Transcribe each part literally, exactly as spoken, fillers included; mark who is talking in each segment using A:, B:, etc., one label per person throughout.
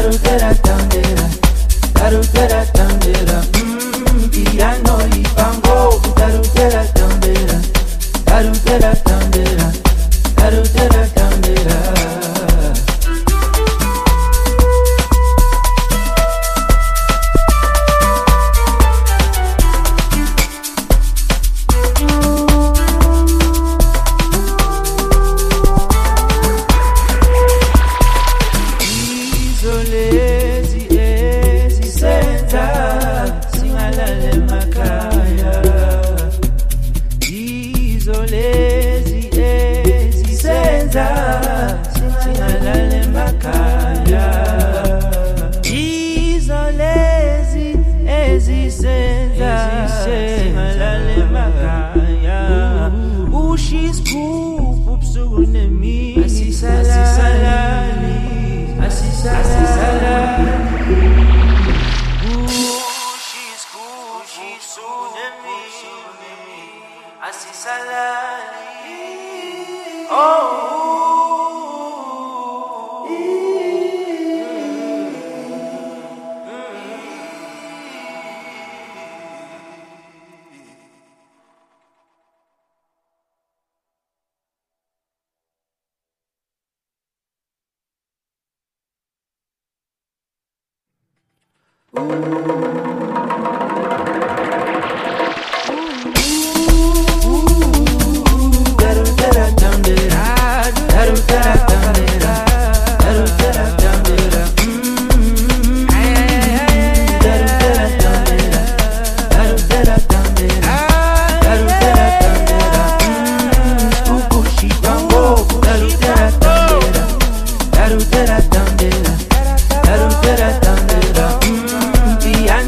A: Tarutera tandera, tarutera tandera, mm, piano y pango. Tarutera tandera, tarutera tandera, tarutera tandera. Piano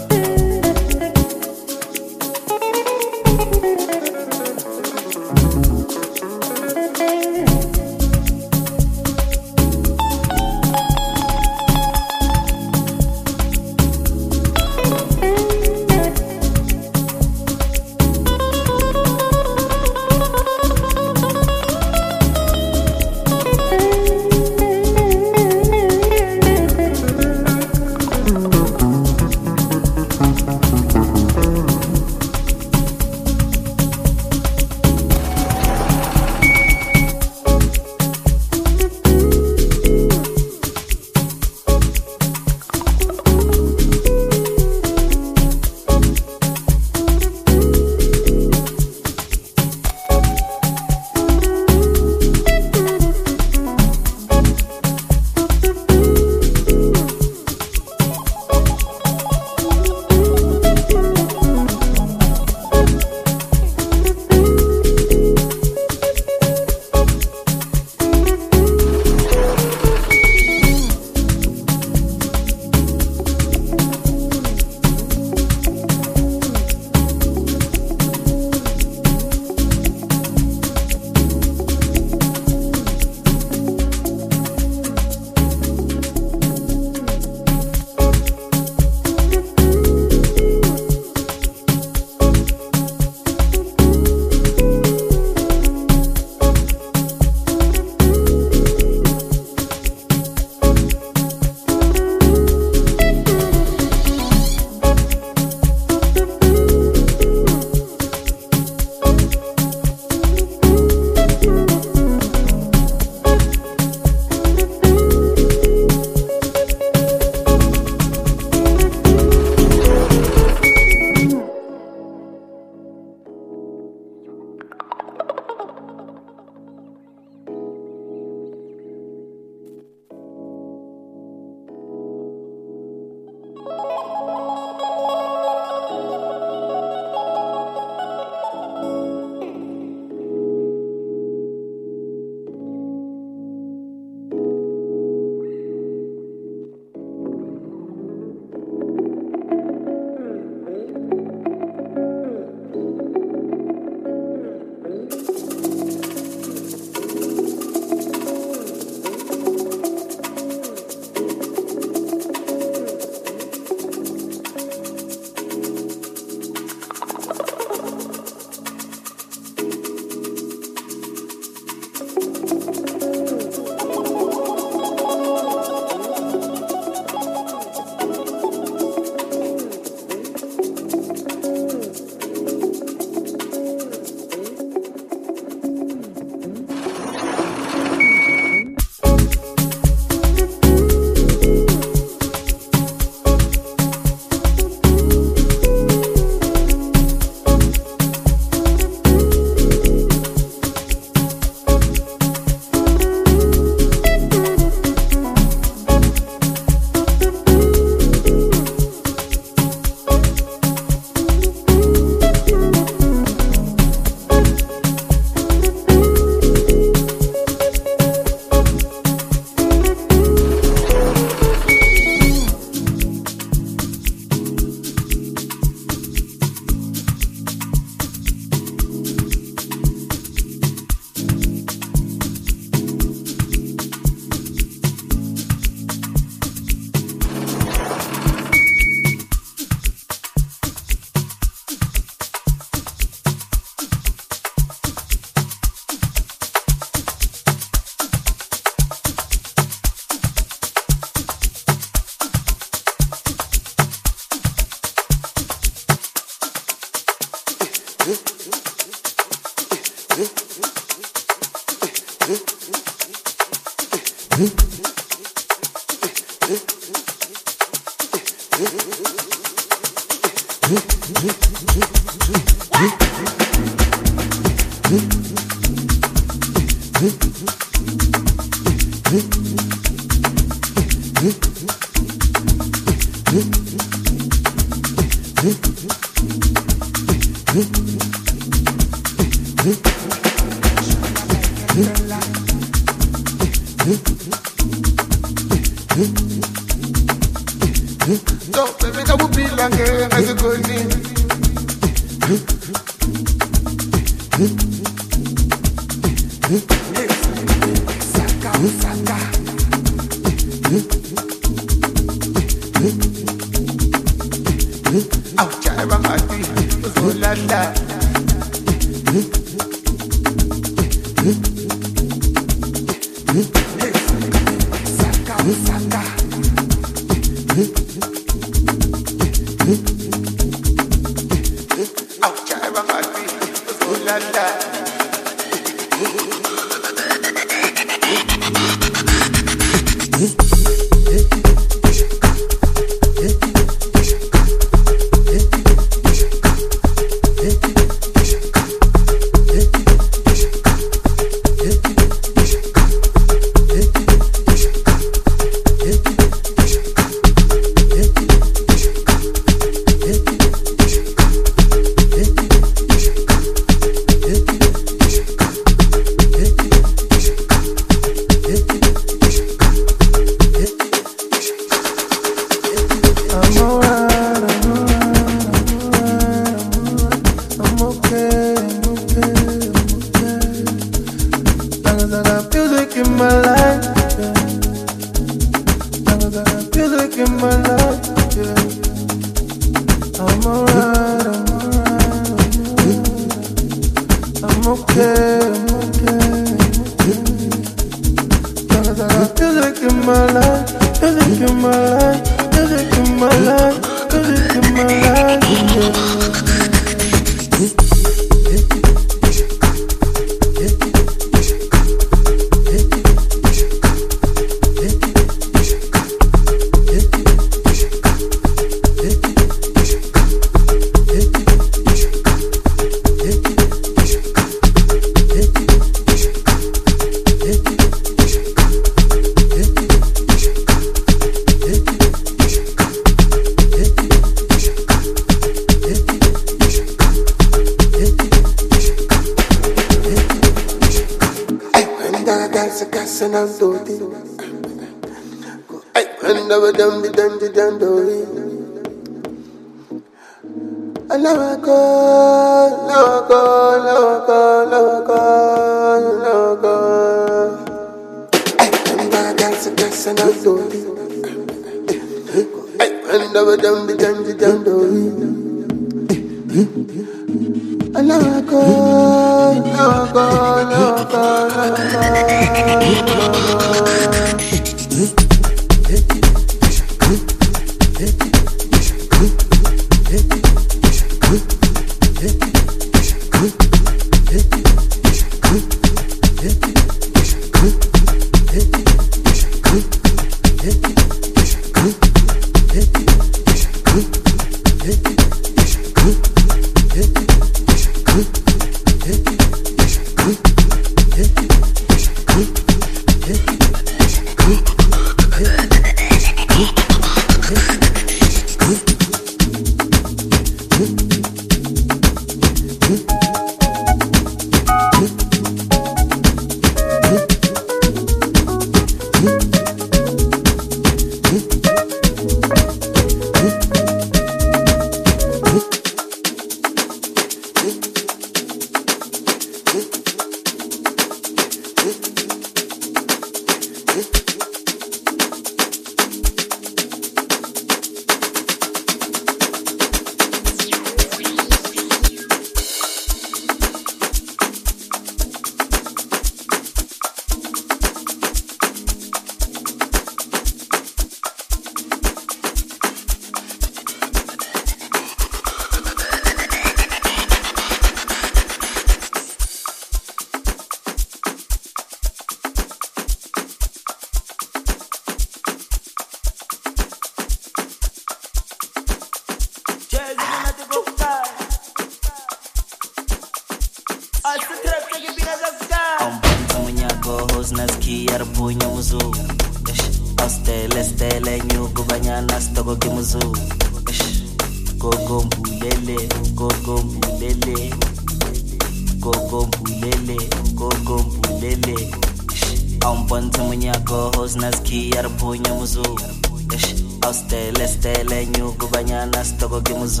B: yarpunya muzu Astele stele nyugu banyana stoko kimuzu Gogo mbulele, gogo mbulele Gogo mbulele, gogo mbulele Aumbonte munyako hosnas ki yarpunya muzu Astele stele nyugu banyana stoko kimuzu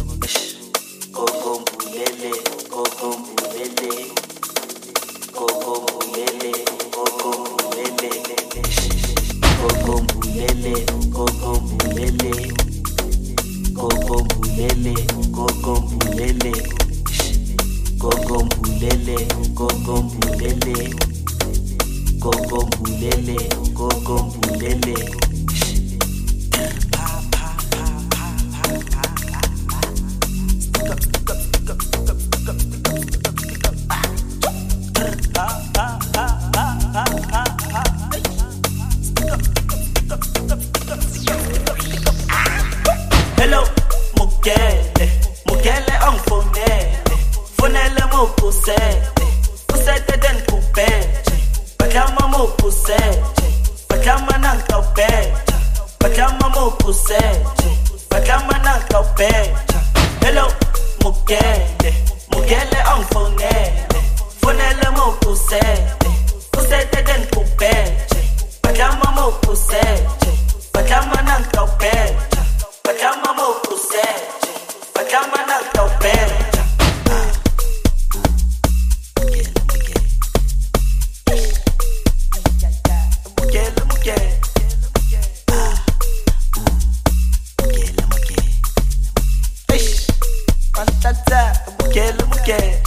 B: Gogo mbulele, gogo mbulele Gogo mbulele, gogo mbulele Gogo mbulele, gogo mbulele Gogo mbulele, gogo mbulele Gogo mbulele, gogo mbulele Gogo mbulele, gogo mbulele
C: Hello, Mugele, Mugele on phonele, phonele mo pusele, pusele den kupeche, pajama mo puseche, pajama nan kaupecha, pajama mo puseche, pajama nan kaupecha. Hello, Mugele, Mugele on phonele, phonele mo pusele, pusele den kupeche, pajama mo puseche, pajama nan kaupecha. Pajama mo puseche, pajama na kaupecha. Mugele, mugele. Mugele, mugele. Eish, pantata, mugele, mugele.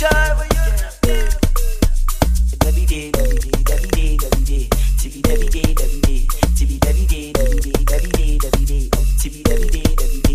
C: Davide, Davide, Davide, Davide. Tibi Davide, Davide. Tibi Davide, Davide, Davide, Davide. Tibi Davide.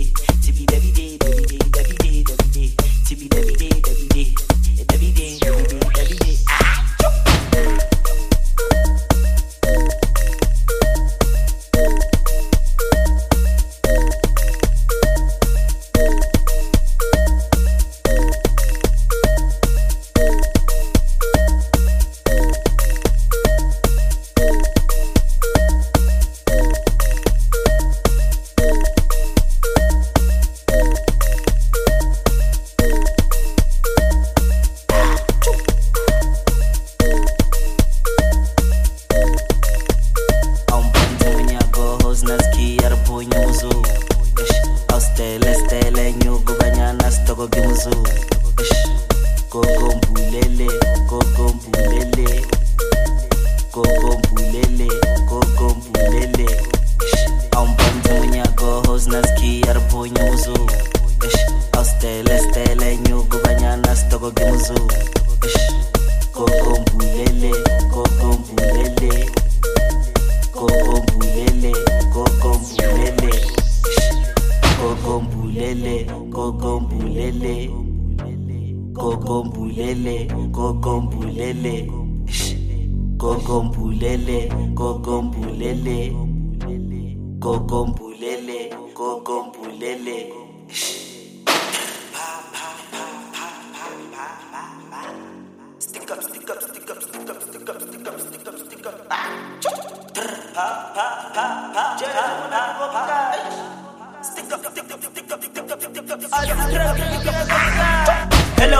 C: Hello,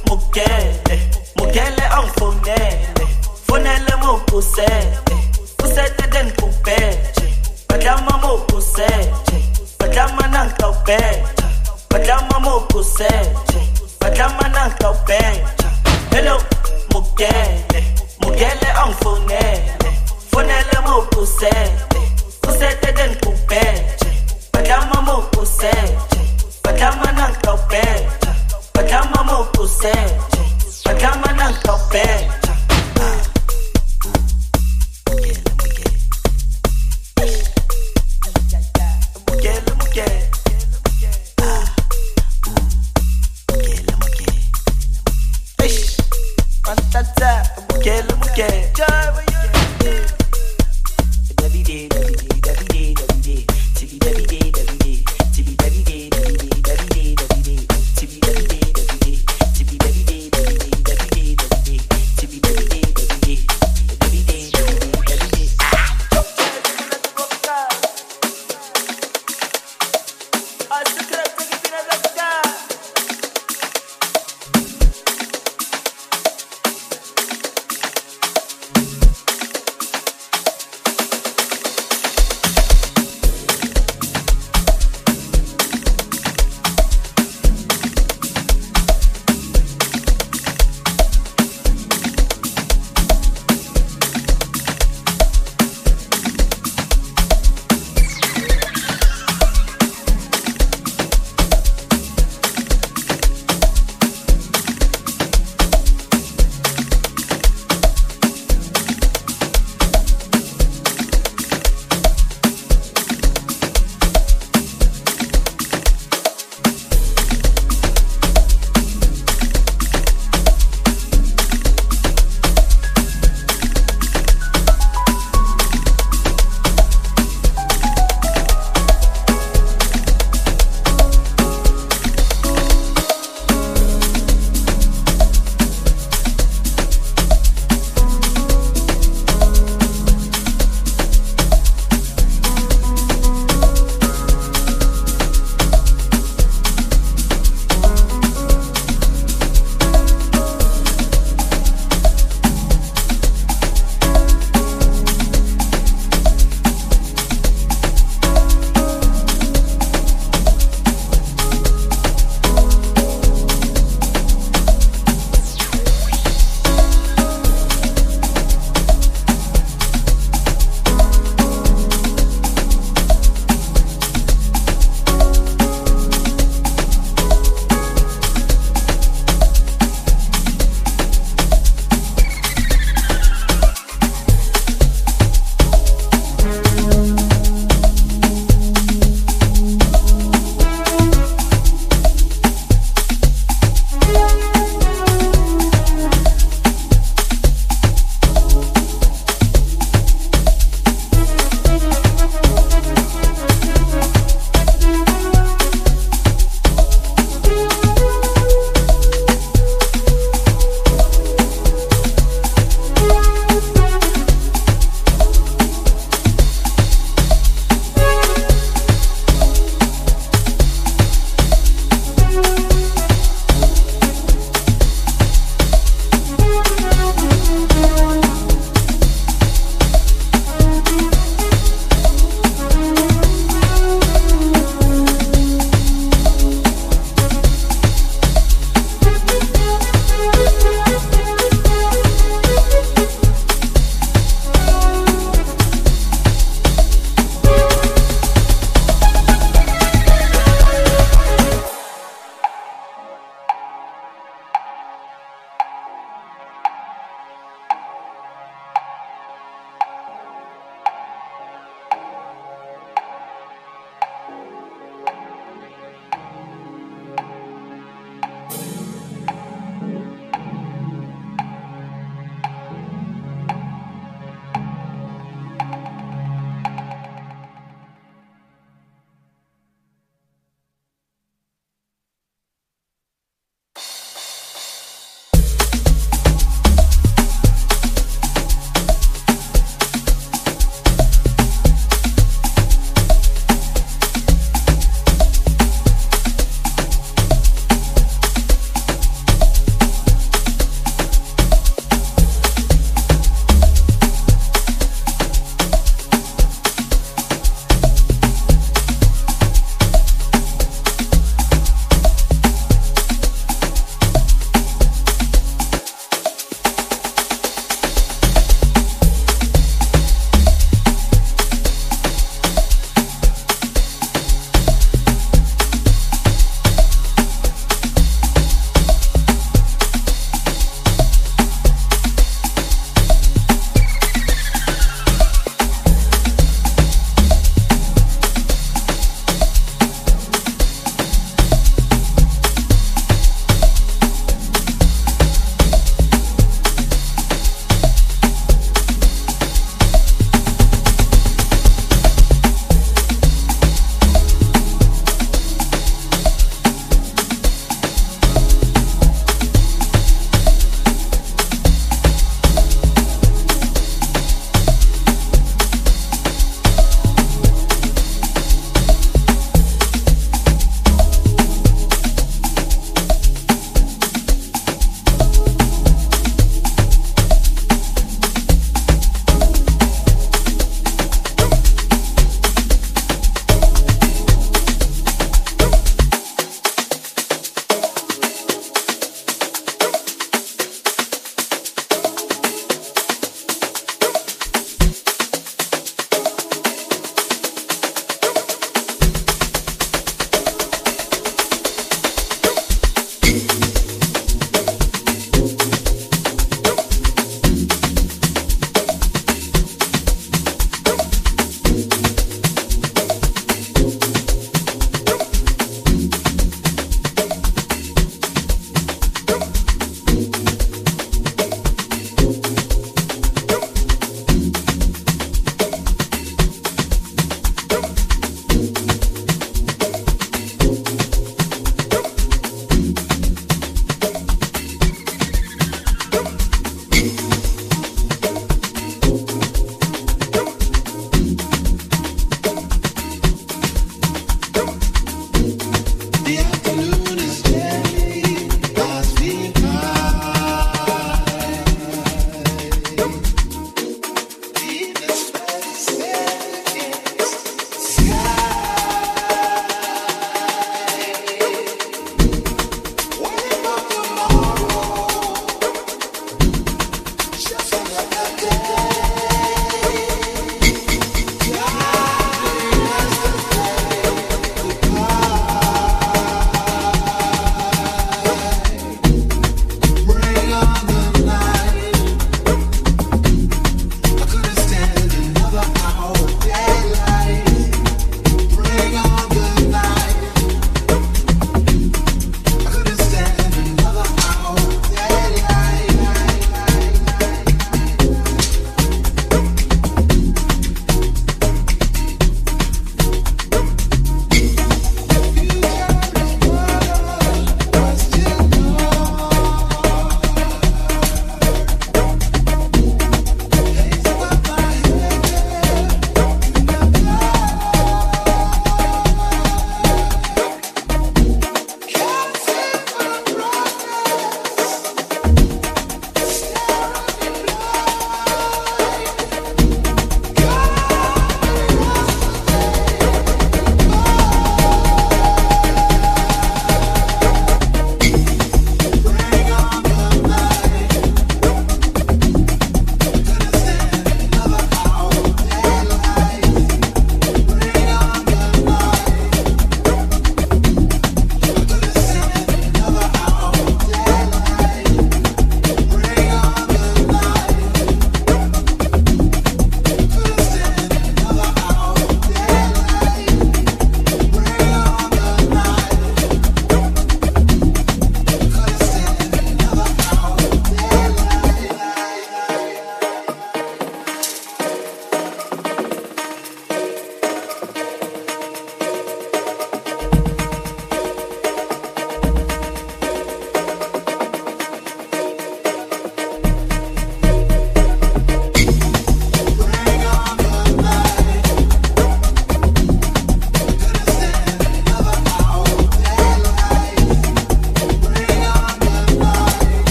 C: Mugele, Mugele on phonele, phonele mo pusele, pusele den kupeche, pajama mo puseche, pajama nan kaupecha, pajama mo puseche, pajama nan kaupecha. Hello, Mugele, Mugele on phonele, phonele mo pusele, pusele den kupeche, pajama mo puseche, pajama nan kaupecha. Pajama mo puseche, pajama nan kaupecha. Mugele, mugele. Mugele, mugele. Eish, pantata, mugele, mugele. Davide, Davide, Davide, Davide. Tibi Davide, Davide. Tibi Davide, Davide, Davide, Davide. Tibi Davide, Davide. Tibi Davide,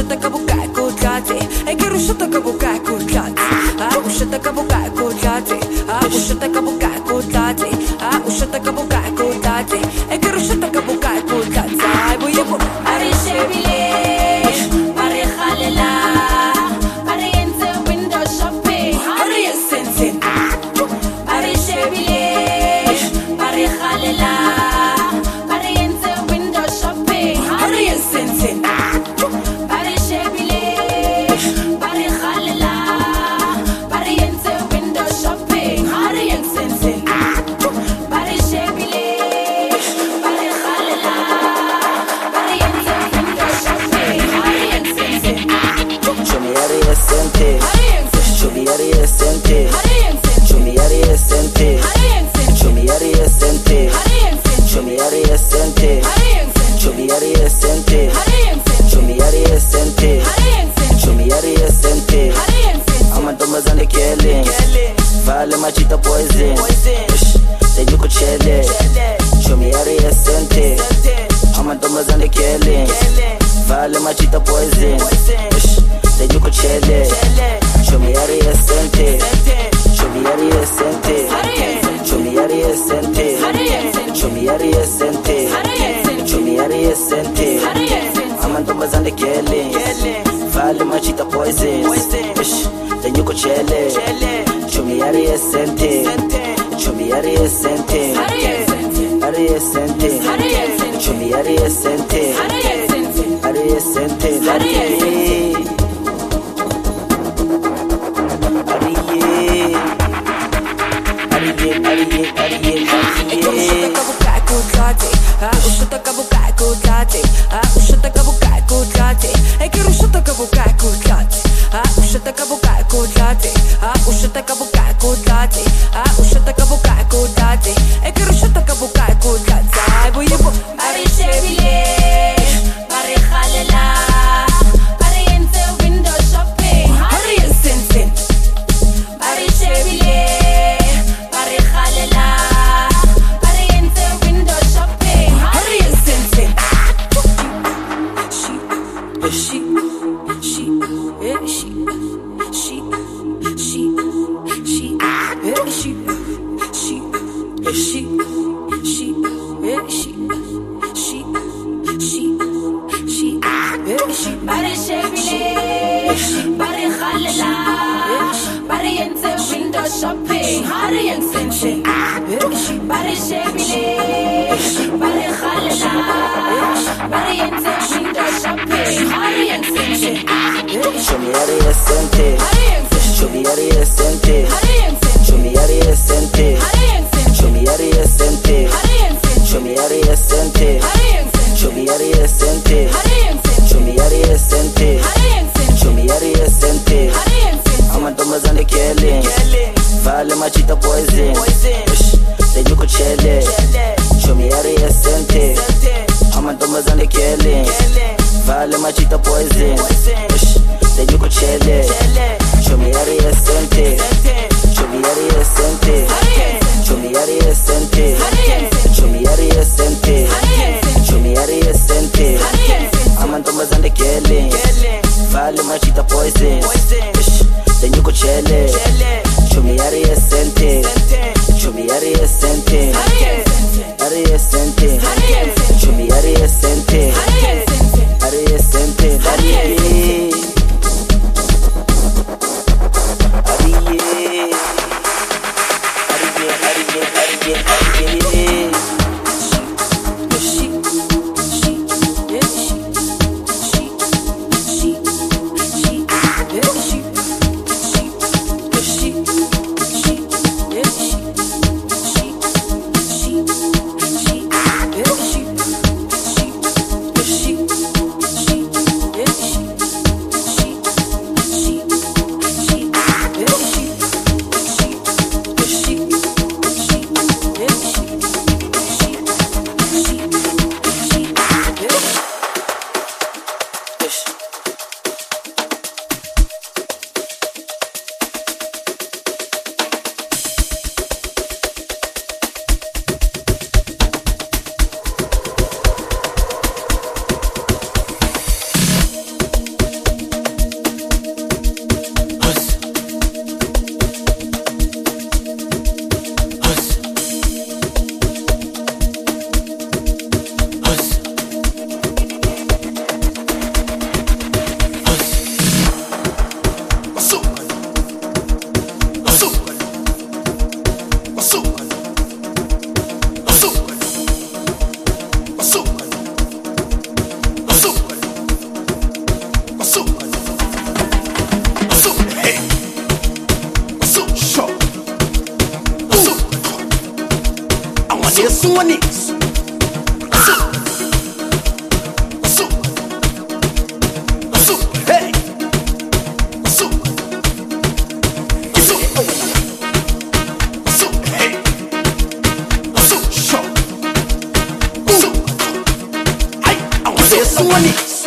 D: ushata kabuka kutlate, e que rushata kabuka kutlate, ah ushata kabuka kutlate, ah ushata kabuka kutlate, ah ushata kabuka kutlate, e que rushata kabuka kutlate, ai boye bo, ari shebile, ari khalela, ari enze window shopping, ari sense, ari shebile, ari khalela, ari enze window shopping, ari sense.
B: Vale machita poison, then you could chill it. Show me how to sente. I'm a dumb as on the killing. Vale machita poison, then you could chill it. Show me how to sente. Show me how to sente. Show me how to sente. Show me how to sente. Show me how to sente. I'm a dumb as on the killing. Vale machita poison, then you could chill it. Show me how to sente. Show me how to sente. How to sente. Show me how to sente. How to sente.
D: Ushata kabuka kutlate, ah ushata kabuka kutlate, e que ushata kabuka kutlate, ah ushata kabuka kutlate, ah ushata kabuka kutlate, ah ushata kabuka kutlate, e que ushata kabuka kutlate, ai boye bo, ari shebile, ari khalela, ari enze window shopping, ari sense, ari shebile, ari khalela. She, she, yeah, she, she, she, she, yeah, she, she, she, she, yeah, she, she, she, she, yeah, she. Bari shebile, bari khalela, bari enze window shopping, bari enze, bari shebile, bari khalela, bari enze window shopping.
B: Show me how to sente. Show me how to sente. Show me how to sente. Show me how to sente. Show me how to sente. Show me how to sente. Show me how to sente. Show me how to sente. I'm a dumb as on the killing. Vale machita poison, then you could chill it. Show me how to sente. I'm a dumb as on the killing. Vale machita poison, then you could chill it. Show me how to sente. Show me how to sente. Show me how to sente. Show me how to sente. Show me how to sente. I'm a dumb as on the killing. Vale machita poison, then you could chill it. Show me how to sente. Show me how to sente. How to sente. Show me how to sente. Are sente, daddy. Are ye? Are ye? Are ye? Are ye? She, she, yeah, she, she, she, she, yeah, she, she, she, she, yeah, she, she, she, she, yeah, she, she.
E: Amanheço um anis. Hey. Someone is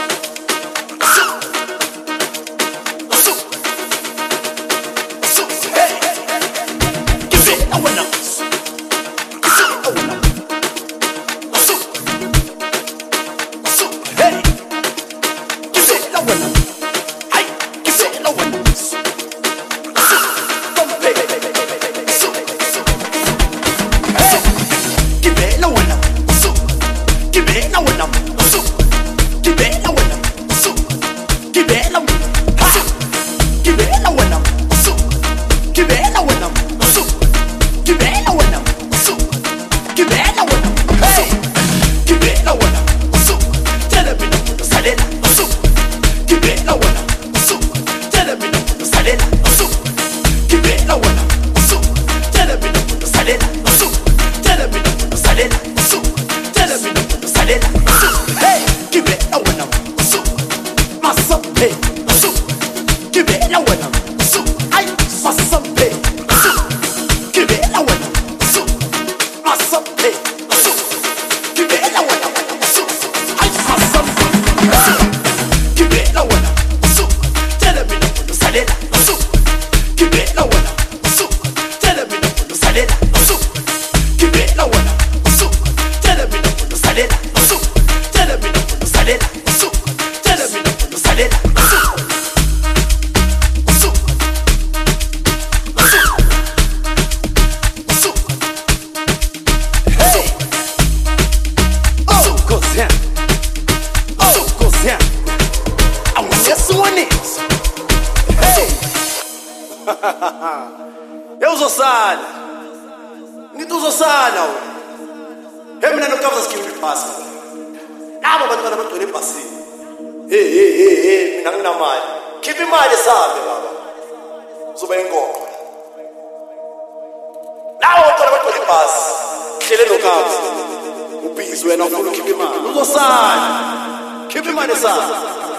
E: eu usosana ngithi uzosana wena mina nokuthokoza skimbi pasa labo bantwana bagcwele ebhasini hey hey hey hey mina nginamali khipha imali sabe baba uzoba ingoqo labo bantwana bagcwele ebhasi hlele nokabzi ubhizi wena ufuna ukhipha imali uzosana khipha imali sabe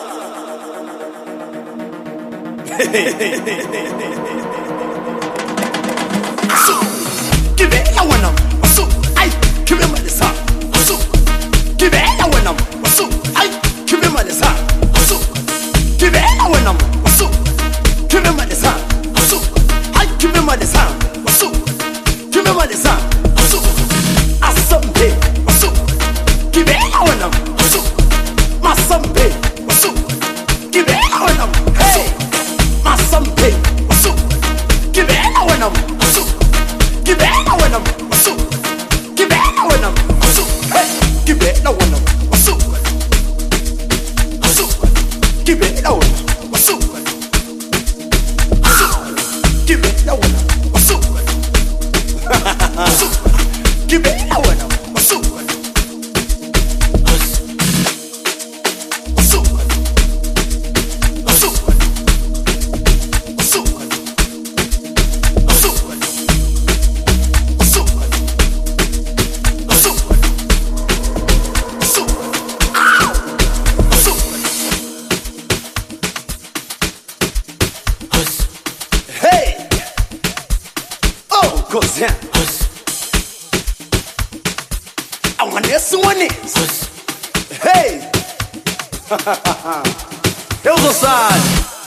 E: give it a one up so I give him the song so give it a one up so I give him the song so give it a one up so give him the song so I give him the song so give him the song so asambe so give it a one up so masambe so give it a one up hey masambe so give it a one up so give it a one up so give it a one up so hey give it a one up so so give it a one up so give it a one up so give it a one up so yeah. I want this one is hey. Eu sou Sade.